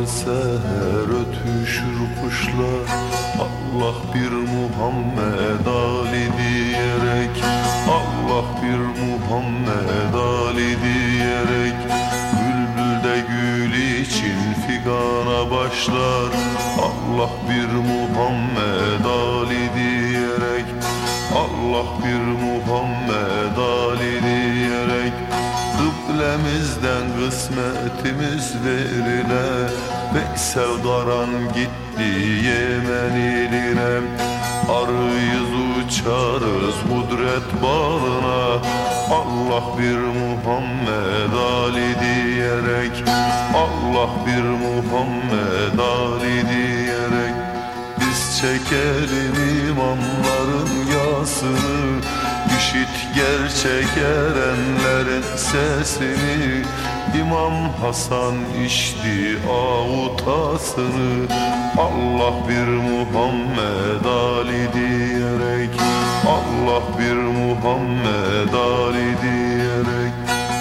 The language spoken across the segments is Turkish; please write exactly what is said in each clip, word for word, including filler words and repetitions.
seher ötüşür kuşlar, Allah bir Muhammed Ali diyerek, Allah bir Muhammed Ali diyerek. Bülbül de gül için figana başlar, Allah bir Muhammed Ali diyerek, Allah bir Muhammed Ali diyerek. Kıblemizden kısmetimiz verile, Veysel Karan gitti Yemen iline. Arıyız uçarız kudret bağına, Allah bir Muhammed Ali diyerek, Allah bir Muhammed Ali diyerek. Biz çekelim imamların yasını, İşit gerçek erenlerin sesini. İmam Hasan içti avutasını, Allah bir Muhammed Ali diyerek, Allah bir Muhammed Ali diyerek.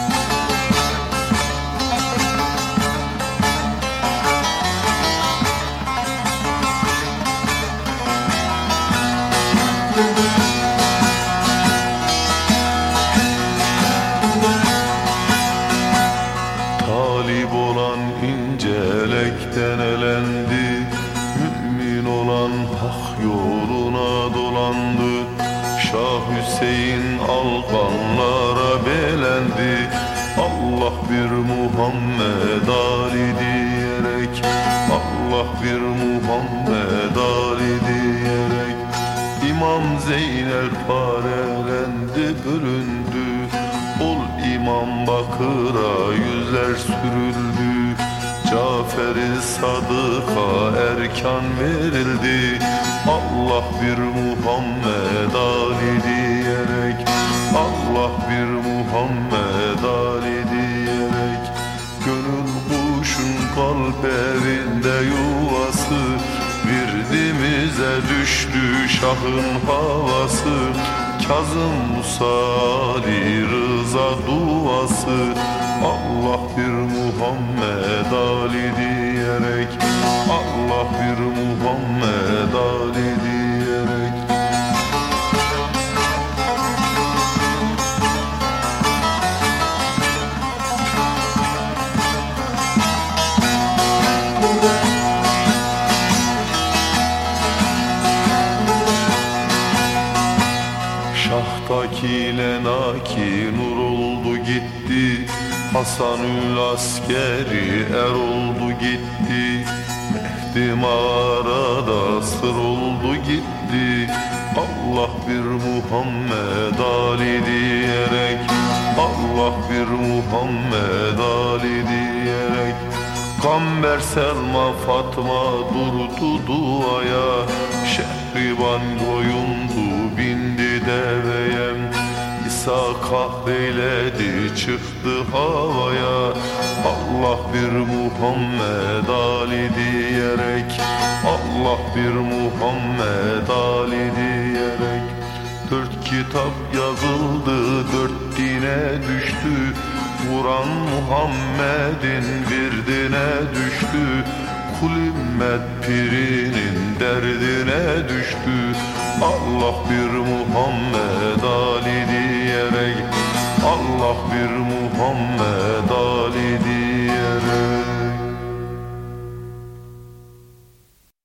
Talip olan incelekten elendi, mümin olan hak yoluna dolandı. Şah Hüseyin alkanlara belendi, Allah bir Muhammed Ali diyerek, Allah bir Muhammed Ali diyerek. İmam Zeynel parelendi, bölündü, ol İmam Bakır'a yüzler sürüldü. Cafer-i Sadık'a erkan verildi, Allah bir Muhammed Ali diyerek, Allah bir Muhammed Ali diyerek. Gönül kuşun kalp evinde yuvası, Virdimize düştü şahın havası. Kazım Musa Ali Rıza duası, Allah bir Muhammed Ali diyerek, Allah bir Muhammed Ali diyerek. Şahtaki lenaki nur oldu gitti, Hasanül askeri er oldu gitti. Mehdi mağarada sır oldu gitti, Allah bir Muhammed Ali diyerek, Allah bir Muhammed Ali diyerek. Kamber Selma Fatma durdu duaya, Şehriban koyundu bindi deveye. İsa kahreyledi çıktı havaya, Allah bir Muhammed Ali diyerek, Allah bir Muhammed Ali diyerek. Dört kitap yazıldı, dört dine düştü, Kur'an Muhammed'in virdine düştü. Kul ümmet pirinin derdine düştü, Allah bir Muhammed Ali diyerek, Allah bir Muhammed Ali diyerek.